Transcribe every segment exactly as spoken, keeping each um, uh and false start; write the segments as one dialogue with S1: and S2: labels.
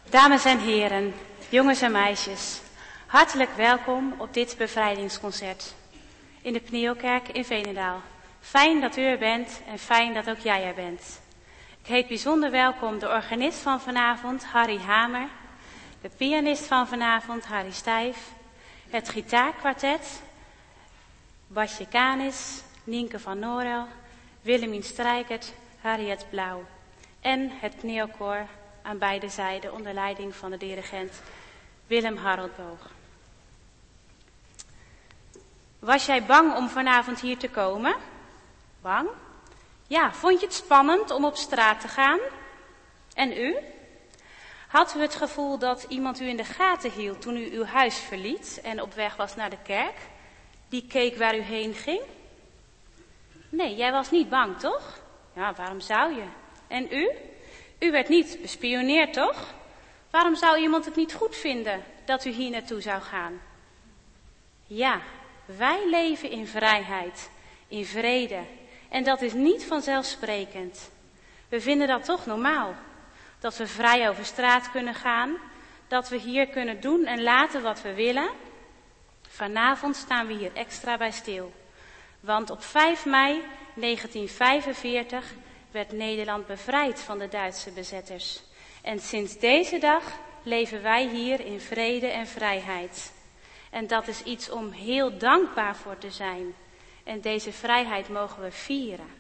S1: Dames en heren, jongens en meisjes, hartelijk welkom op dit bevrijdingsconcert in de Pnieelkerk in Veenendaal. Fijn dat u er bent en fijn dat ook jij er bent. Ik heet bijzonder welkom de organist van vanavond, Harry Hamer, de pianist van vanavond, Harry Stijf, het gitaarkwartet, Basje Kanis, Nienke van Norel, Willemien Strijkert, Harriet Blauw en het Pnieelkoor aan beide zijden onder leiding van de dirigent Willem Haroldboog. Was jij bang om vanavond hier te komen? Bang? Ja, vond je het spannend om op straat te gaan? En u? Had u het gevoel dat iemand u in de gaten hield toen u uw huis verliet en op weg was naar de kerk? Die keek waar u heen ging? Nee, jij was niet bang, toch? Ja, waarom zou je? En u? U werd niet bespioneerd, toch? Waarom zou iemand het niet goed vinden dat u hier naartoe zou gaan? Ja, wij leven in vrijheid, in vrede. En dat is niet vanzelfsprekend. We vinden dat toch normaal. Dat we vrij over straat kunnen gaan. Dat we hier kunnen doen en laten wat we willen. Vanavond staan we hier extra bij stil. Want op vijf mei negentien vijfenveertig werd Nederland bevrijd van de Duitse bezetters. En sinds deze dag leven wij hier in vrede en vrijheid. En dat is iets om heel dankbaar voor te zijn. En deze vrijheid mogen we vieren.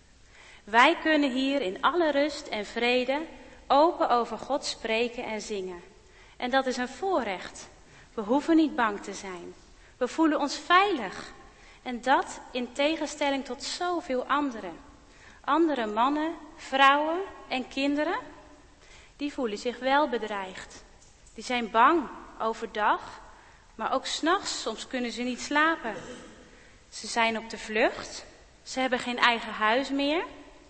S1: Wij kunnen hier in alle rust en vrede open over God spreken en zingen. En dat is een voorrecht. We hoeven niet bang te zijn. We voelen ons veilig. En dat in tegenstelling tot zoveel anderen. Andere mannen, vrouwen en kinderen, die voelen zich wel bedreigd. Die zijn bang overdag, maar ook 's nachts. Soms kunnen ze niet slapen. Ze zijn op de vlucht. Ze hebben geen eigen huis meer.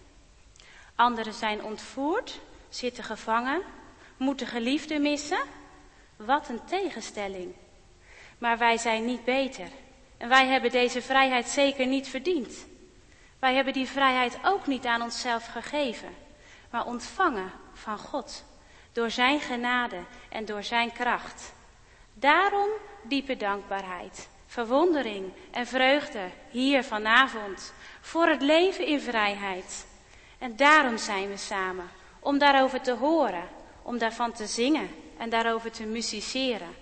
S1: Anderen zijn ontvoerd, zitten gevangen, moeten geliefden missen. Wat een tegenstelling. Maar wij zijn niet beter. En wij hebben deze vrijheid zeker niet verdiend. Wij hebben die vrijheid ook niet aan onszelf gegeven, maar ontvangen van God. Door zijn genade en door zijn kracht. Daarom diepe dankbaarheid, verwondering en vreugde hier vanavond. Voor het leven in vrijheid. En daarom zijn we samen, om daarover te horen, om daarvan te zingen en daarover te musiceren.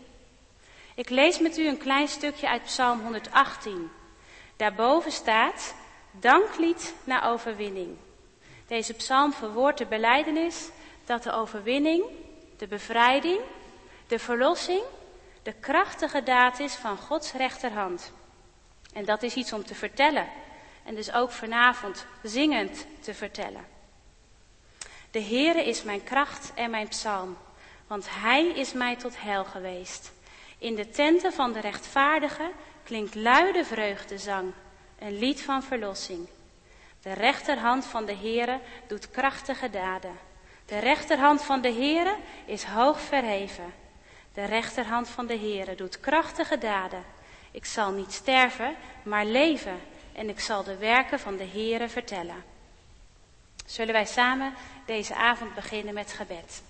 S1: Ik lees met u een klein stukje uit Psalm honderdachttien. Daarboven staat: danklied na overwinning. Deze psalm verwoordt de belijdenis dat de overwinning, de bevrijding, de verlossing, de krachtige daad is van Gods rechterhand. En dat is iets om te vertellen. En dus ook vanavond zingend te vertellen. De Heere is mijn kracht en mijn psalm, want Hij is mij tot heil geweest. In de tenten van de rechtvaardigen klinkt luide vreugdezang, een lied van verlossing. De rechterhand van de Heere doet krachtige daden. De rechterhand van de Heere is hoog verheven. De rechterhand van de Heere doet krachtige daden. Ik zal niet sterven, maar leven, en ik zal de werken van de Heere vertellen. Zullen wij samen deze avond beginnen met gebed.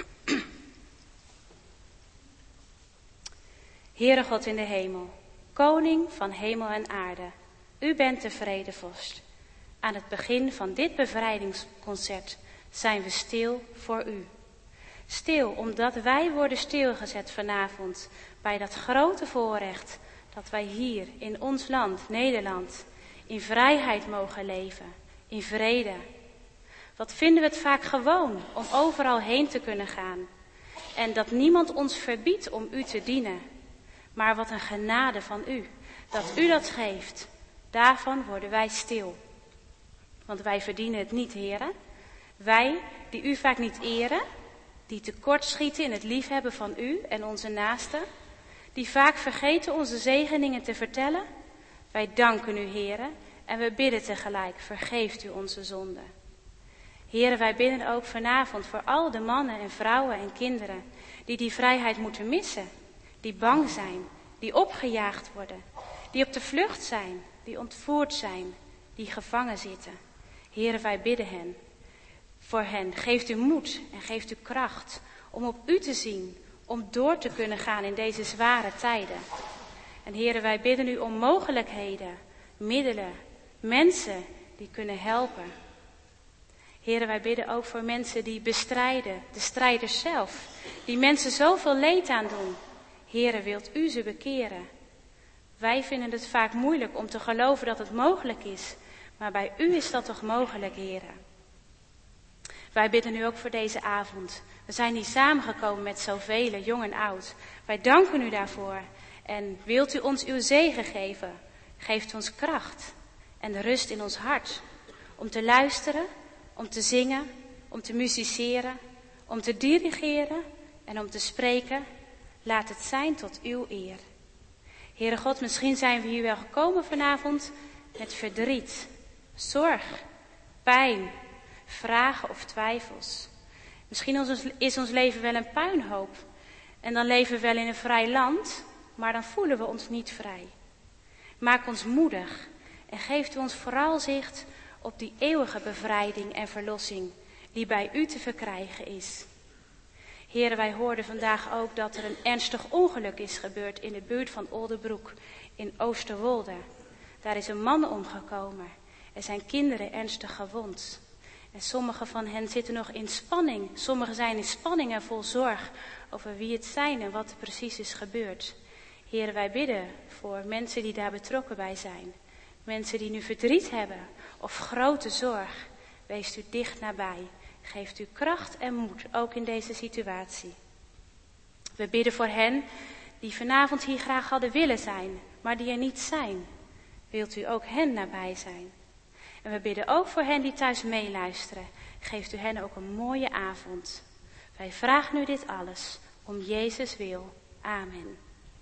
S1: Heere God in de hemel, koning van hemel en aarde, u bent de vredevorst. Aan het begin van dit bevrijdingsconcert zijn we stil voor u. Stil omdat wij worden stilgezet vanavond bij dat grote voorrecht dat wij hier in ons land, Nederland, in vrijheid mogen leven, in vrede. Wat vinden we het vaak gewoon om overal heen te kunnen gaan. En dat niemand ons verbiedt om u te dienen. Maar wat een genade van u, dat u dat geeft. Daarvan worden wij stil. Want wij verdienen het niet, Heere. Wij die u vaak niet eren, die tekortschieten in het liefhebben van u en onze naasten, die vaak vergeten onze zegeningen te vertellen. Wij danken u, Heere, en we bidden tegelijk, vergeeft u onze zonden. Heere, wij bidden ook vanavond voor al de mannen en vrouwen en kinderen die die vrijheid moeten missen, die bang zijn, die opgejaagd worden, die op de vlucht zijn, die ontvoerd zijn, die gevangen zitten. Heere, wij bidden hen. Voor hen geeft u moed en geeft u kracht om op u te zien, om door te kunnen gaan in deze zware tijden. En Heere, wij bidden u om mogelijkheden, middelen, mensen die kunnen helpen. Heere, wij bidden ook voor mensen die bestrijden, de strijders zelf, die mensen zoveel leed aandoen. Heere, wilt u ze bekeren? Wij vinden het vaak moeilijk om te geloven dat het mogelijk is, maar bij u is dat toch mogelijk, Heere. Wij bidden u ook voor deze avond. We zijn hier samengekomen met zoveel, jong en oud. Wij danken u daarvoor. En wilt u ons uw zegen geven? Geeft ons kracht en rust in ons hart. Om te luisteren, om te zingen, om te musiceren, om te dirigeren en om te spreken. Laat het zijn tot uw eer. Heere God, misschien zijn we hier wel gekomen vanavond met verdriet, zorg, pijn, vragen of twijfels. Misschien is ons leven wel een puinhoop. En dan leven we wel in een vrij land, maar dan voelen we ons niet vrij. Maak ons moedig en geeft u ons vooral zicht op die eeuwige bevrijding en verlossing die bij u te verkrijgen is. Heren, wij hoorden vandaag ook dat er een ernstig ongeluk is gebeurd in de buurt van Oldebroek in Oosterwolde. Daar is een man omgekomen. Er zijn kinderen ernstig gewond. En sommige van hen zitten nog in spanning. Sommigen zijn in spanning en vol zorg over wie het zijn en wat er precies is gebeurd. Heren, wij bidden voor mensen die daar betrokken bij zijn. Mensen die nu verdriet hebben of grote zorg. Wees u dicht nabij. Geeft u kracht en moed, ook in deze situatie. We bidden voor hen die vanavond hier graag hadden willen zijn, maar die er niet zijn. Wilt u ook hen nabij zijn? En we bidden ook voor hen die thuis meeluisteren. Geeft u hen ook een mooie avond. Wij vragen u dit alles om Jezus wil. Amen.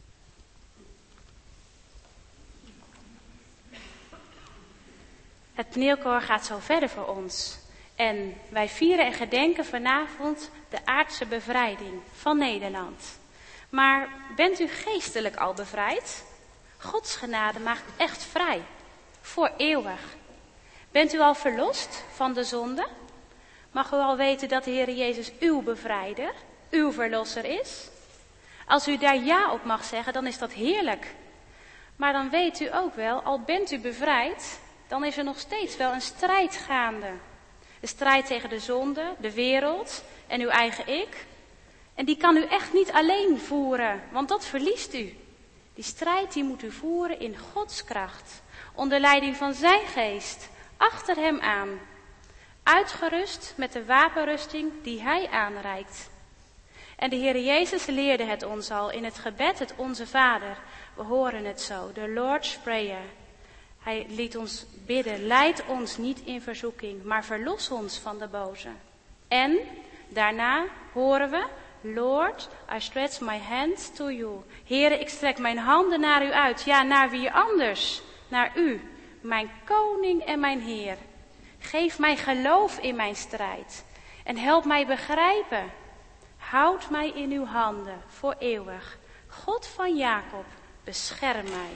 S1: Het toneelkoor gaat zo verder voor ons. En wij vieren en gedenken vanavond de aardse bevrijding van Nederland. Maar bent u geestelijk al bevrijd? Gods genade maakt echt vrij. Voor eeuwig. Bent u al verlost van de zonde? Mag u al weten dat de Heer Jezus uw bevrijder, uw verlosser is? Als u daar ja op mag zeggen, dan is dat heerlijk. Maar dan weet u ook wel, al bent u bevrijd, dan is er nog steeds wel een strijd gaande. De strijd tegen de zonde, de wereld en uw eigen ik. En die kan u echt niet alleen voeren, want dat verliest u. Die strijd die moet u voeren in Gods kracht, onder leiding van zijn geest, achter hem aan. Uitgerust met de wapenrusting die hij aanreikt. En de Heer Jezus leerde het ons al in het gebed, het Onze Vader. We horen het zo, de Lord's Prayer. Hij liet ons bidden, leid ons niet in verzoeking, maar verlos ons van de boze. En daarna horen we, Lord, I stretch my hands to you. Heere, ik strek mijn handen naar u uit. Ja, naar wie anders? Naar u, mijn koning en mijn Heer. Geef mij geloof in mijn strijd en help mij begrijpen. Houd mij in uw handen voor eeuwig. God van Jacob, bescherm mij.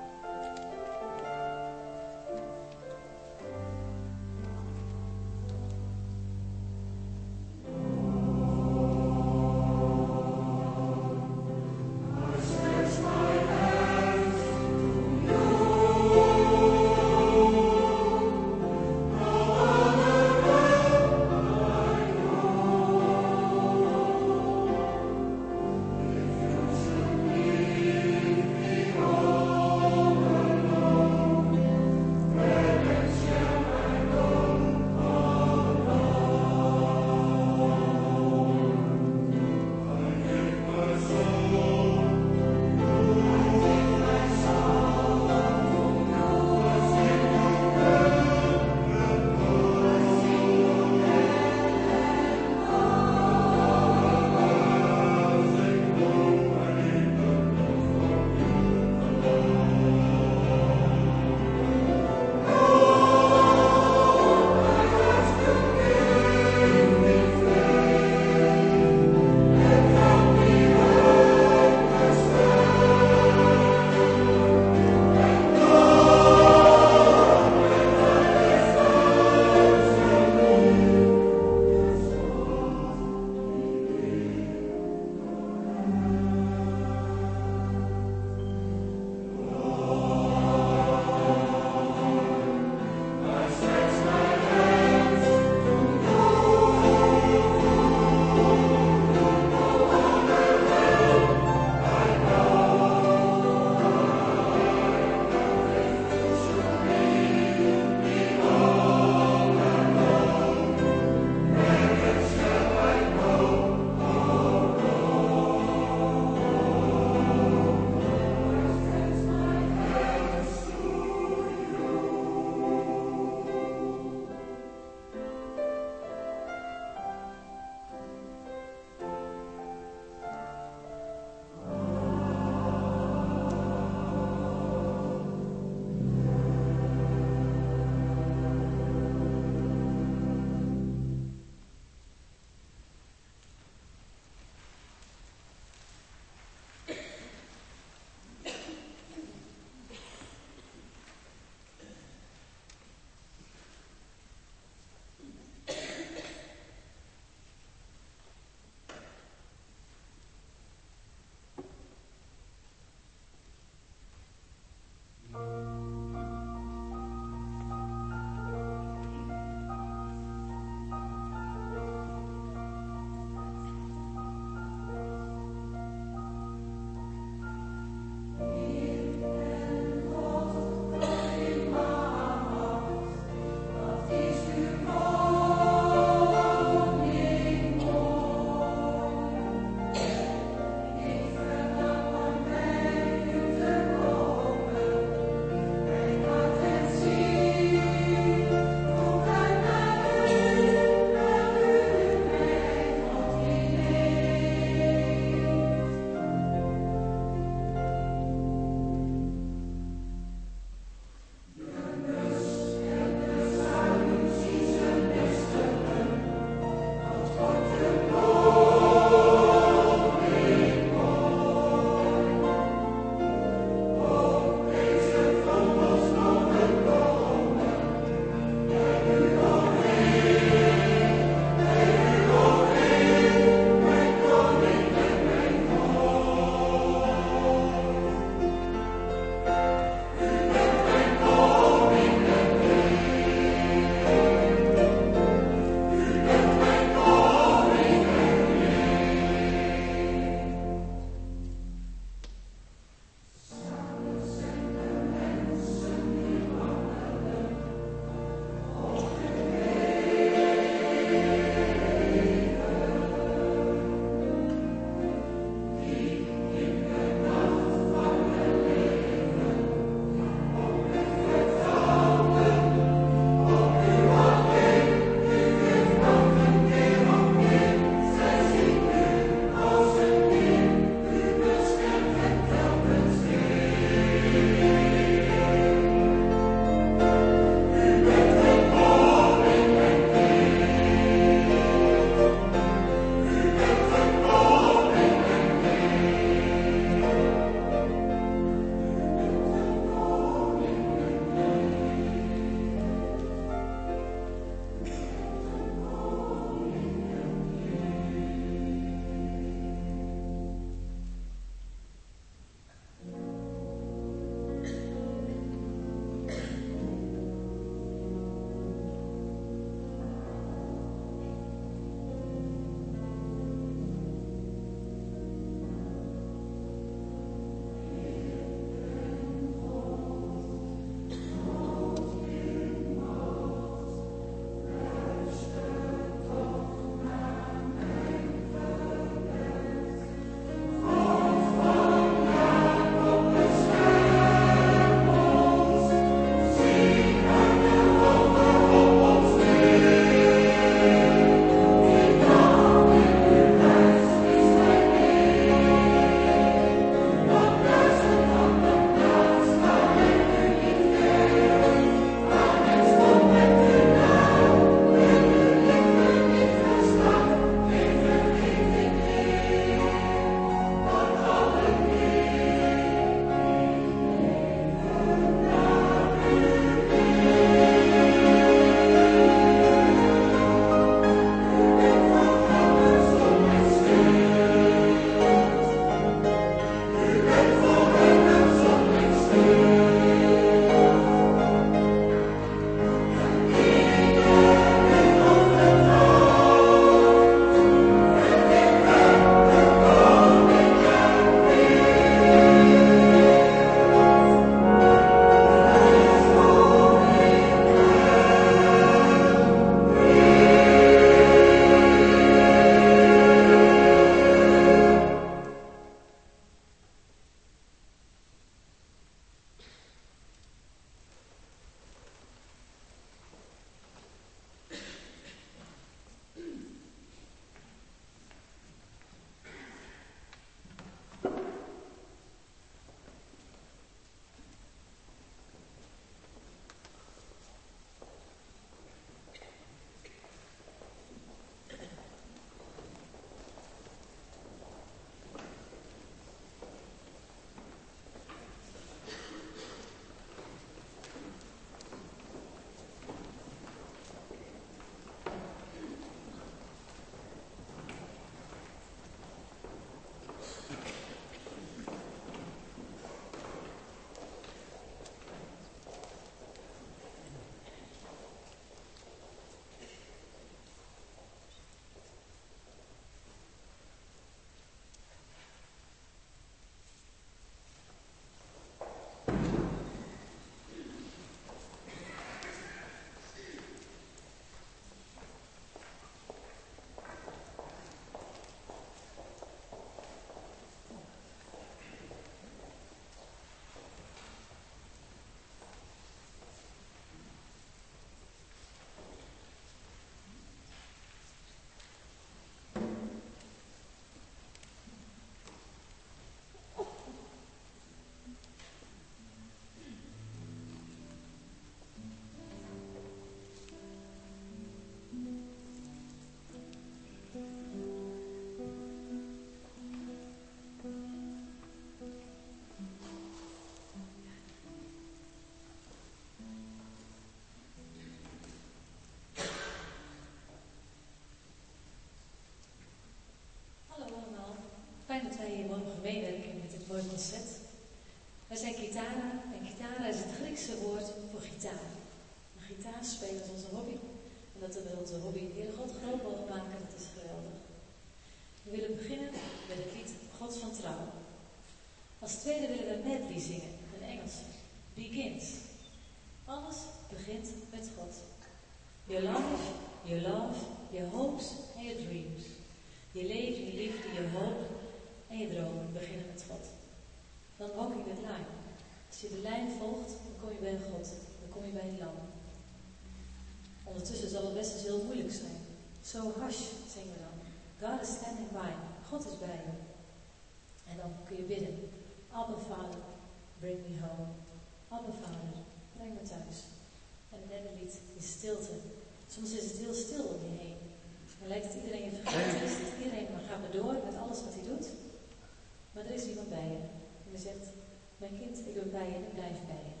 S2: Fijn dat wij hier mogen meewerken met dit mooie concert. Wij zijn Kitara en Kitara is het Griekse woord voor gitaar. Een gitaar spelen is onze hobby. En dat we onze hobby Heer God groot mogen maken, dat is geweldig. We willen beginnen met het lied God van Trouw. Als tweede willen we een medley zingen, een Engelse. Begins. Alles begint met God. Your life, your love, your hopes en your dreams. Je leven, je liefde, je hoop en je dromen beginnen met God. Dan walking that line. Als je de lijn volgt, dan kom je bij God. Dan kom je bij het lam. Ondertussen zal het best eens heel moeilijk zijn. So hush, zingen we dan. God is standing by. God is bij je. En dan kun je bidden. Abba Vader, bring me home. Abba Vader, breng me thuis. En het derde lied is stilte. Soms is het heel stil om je heen. Dan lijkt het iedereen je vergeten is. Dat iedereen maar gaat maar door met alles wat hij doet. Maar er is iemand bij je. En hij zegt, mijn kind, ik ben bij je en ik blijf bij je.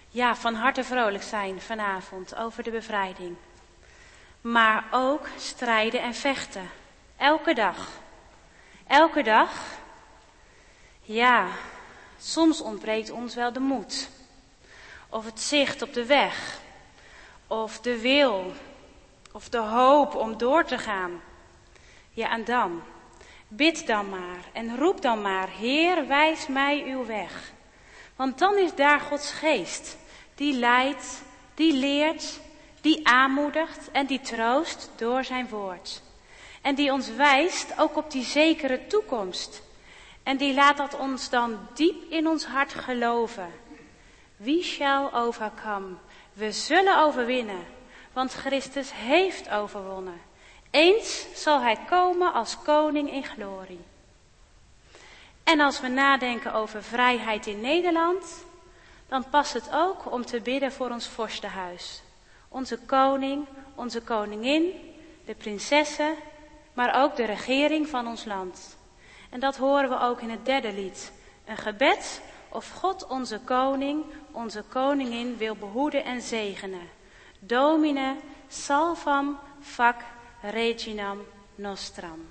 S1: ja, van harte vrolijk zijn vanavond over de bevrijding. Maar ook strijden en vechten. Elke dag. Elke dag. Ja, soms ontbreekt ons wel de moed. Of het zicht op de weg. Of de wil. Of de hoop om door te gaan. Ja, en dan. Bid dan maar en roep dan maar, Heer, wijs mij uw weg. Want dan is daar Gods geest, die leidt, die leert, die aanmoedigt en die troost door zijn woord. En die ons wijst ook op die zekere toekomst. En die laat dat ons dan diep in ons hart geloven. We shall overcome. We zullen overwinnen, want Christus heeft overwonnen. Eens zal hij komen als koning in glorie. En als we nadenken over vrijheid in Nederland, dan past het ook om te bidden voor ons vorstenhuis. Onze koning, onze koningin, de prinsessen, maar ook de regering van ons land. En dat horen we ook in het derde lied. Een gebed of God onze koning, onze koningin wil behoeden en zegenen. Domine salvam fac reginam nostram.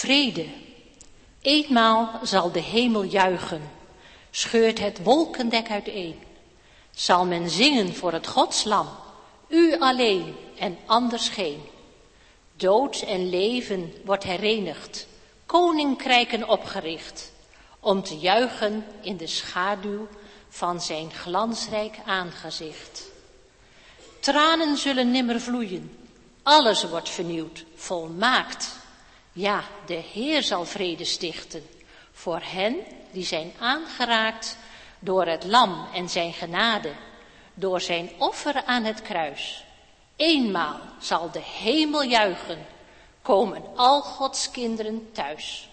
S3: Vrede. Eenmaal zal de hemel juichen, scheurt het wolkendek uiteen. Zal men zingen voor het Godslam, u alleen en anders geen. Dood en leven wordt herenigd, koninkrijken opgericht, om te juichen in de schaduw van zijn glansrijk aangezicht. Tranen zullen nimmer vloeien, alles wordt vernieuwd, volmaakt. Ja, de Heer zal vrede stichten voor hen die zijn aangeraakt door het lam en zijn genade, door zijn offer aan het kruis. Eenmaal zal de hemel juichen, komen al Gods kinderen thuis.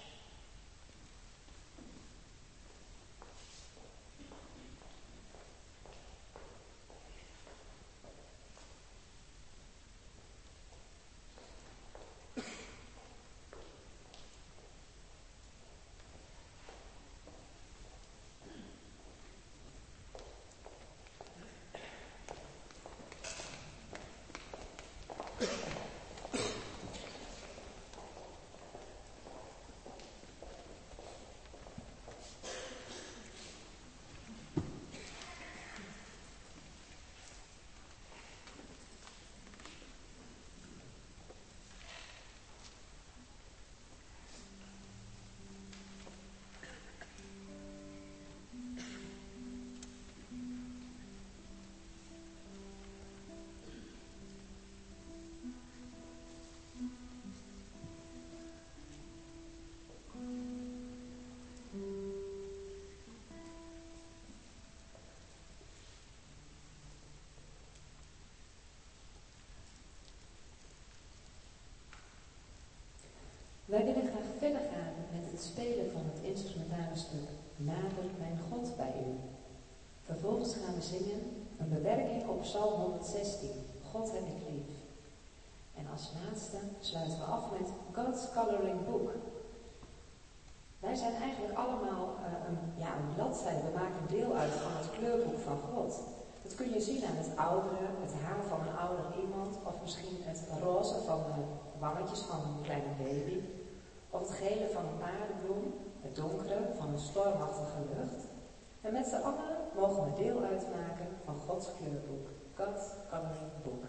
S2: Wij willen graag verder gaan met het spelen van het instrumentale stuk Nader mijn God bij u. Vervolgens gaan we zingen een bewerking op Psalm honderdzestien, God heb ik lief. En als laatste sluiten we af met God's Coloring Book. Wij zijn eigenlijk allemaal uh, een, ja, een bladzijde, we maken deel uit van het kleurboek van God. Dat kun je zien aan het oudere, het haar van een ouder iemand, of misschien het roze van de wangetjes van een kleine baby, of het gele van een paardenbloem, het donkere van een stormachtige lucht. En met z'n allen mogen we deel uitmaken van Gods kleurboek, God's Coloring Book.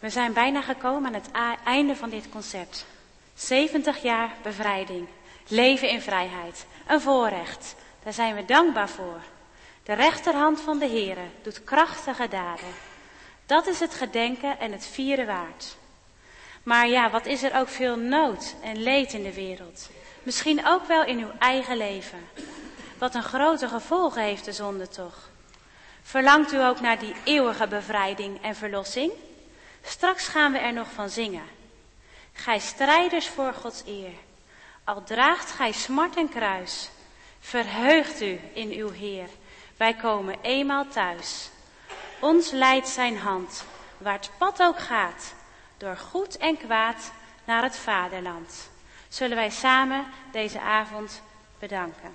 S1: We zijn bijna gekomen aan het a- einde van dit concert. zeventig jaar bevrijding. Leven in vrijheid. Een voorrecht. Daar zijn we dankbaar voor. De rechterhand van de Heere doet krachtige daden. Dat is het gedenken en het vieren waard. Maar ja, wat is er ook veel nood en leed in de wereld. Misschien ook wel in uw eigen leven. Wat een grote gevolgen heeft de zonde toch. Verlangt u ook naar die eeuwige bevrijding en verlossing? Straks gaan we er nog van zingen. Gij strijders voor Gods eer. Al draagt gij smart en kruis. Verheugt u in uw Heer. Wij komen eenmaal thuis. Ons leidt zijn hand, waar het pad ook gaat, door goed en kwaad naar het vaderland. Zullen wij samen deze avond bedanken.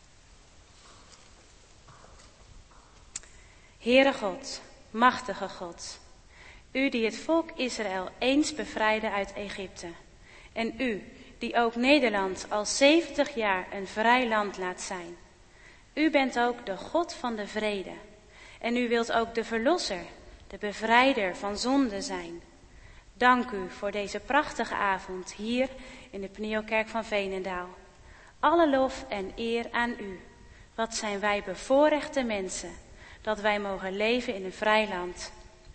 S1: Heere God, machtige God, u die het volk Israël eens bevrijdde uit Egypte. En u die ook Nederland al zeventig jaar een vrij land laat zijn. U bent ook de God van de vrede. En u wilt ook de verlosser, de bevrijder van zonde zijn. Dank u voor deze prachtige avond hier in de Pnieelkerk van Veenendaal. Alle lof en eer aan u. Wat zijn wij bevoorrechte mensen, dat wij mogen leven in een vrij land.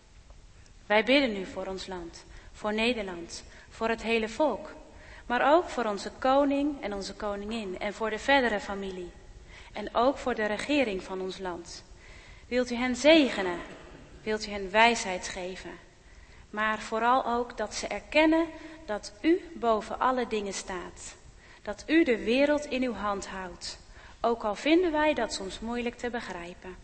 S1: Wij bidden u voor ons land, voor Nederland, voor het hele volk. Maar ook voor onze koning en onze koningin en voor de verdere familie. En ook voor de regering van ons land. Wilt u hen zegenen? Wilt u hen wijsheid geven? Maar vooral ook dat ze erkennen dat u boven alle dingen staat. Dat u de wereld in uw hand houdt. Ook al vinden wij dat soms moeilijk te begrijpen.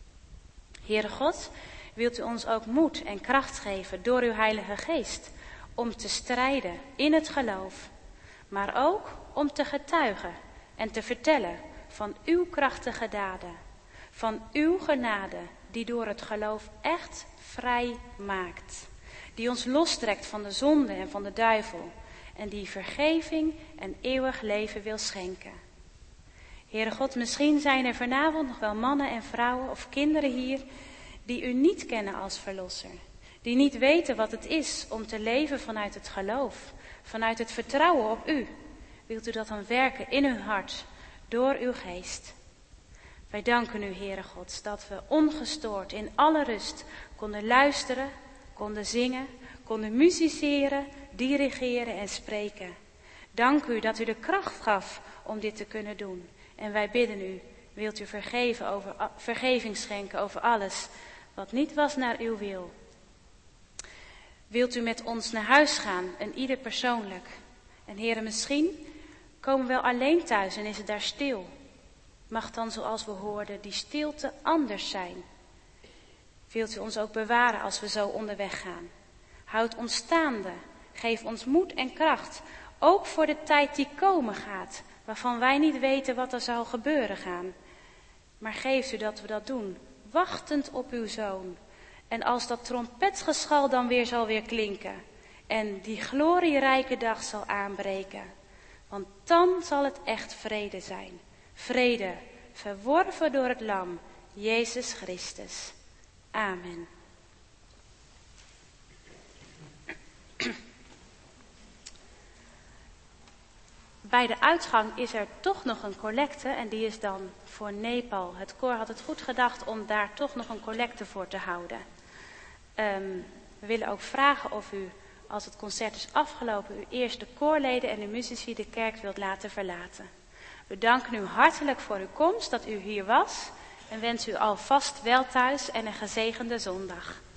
S1: Heere God, wilt u ons ook moed en kracht geven door uw Heilige Geest. Om te strijden in het geloof. Maar ook om te getuigen en te vertellen van uw krachtige daden. Van uw genade die door het geloof echt vrij maakt. Die ons lostrekt van de zonde en van de duivel. En die vergeving en eeuwig leven wil schenken. Heere God, misschien zijn er vanavond nog wel mannen en vrouwen of kinderen hier die u niet kennen als verlosser. Die niet weten wat het is om te leven vanuit het geloof. Vanuit het vertrouwen op u. Wilt u dat dan werken in hun hart door uw geest. Wij danken u, Heere God, dat we ongestoord in alle rust konden luisteren, konden zingen, konden musiceren, dirigeren en spreken. Dank u dat u de kracht gaf om dit te kunnen doen. En wij bidden u, wilt u vergeven over, vergeving schenken over alles wat niet was naar uw wil. Wilt u met ons naar huis gaan en ieder persoonlijk. En Heere, misschien komen we wel alleen thuis en is het daar stil. Mag dan, zoals we hoorden, die stilte anders zijn. Wilt u ons ook bewaren als we zo onderweg gaan. Houd ons staande. Geef ons moed en kracht. Ook voor de tijd die komen gaat. Waarvan wij niet weten wat er zal gebeuren gaan. Maar geeft u dat we dat doen. Wachtend op uw Zoon. En als dat trompetgeschal dan weer zal weer klinken. En die glorierijke dag zal aanbreken. Want dan zal het echt vrede zijn. Vrede, verworven door het Lam, Jezus Christus. Amen. Bij de uitgang is er toch nog een collecte en die is dan voor Nepal. Het koor had het goed gedacht om daar toch nog een collecte voor te houden. Um, we willen ook vragen of u, als het concert is afgelopen, u eerst de koorleden en de muzici de kerk wilt laten verlaten. We danken u hartelijk voor uw komst, dat u hier was. En wensen u alvast wel thuis en een gezegende zondag.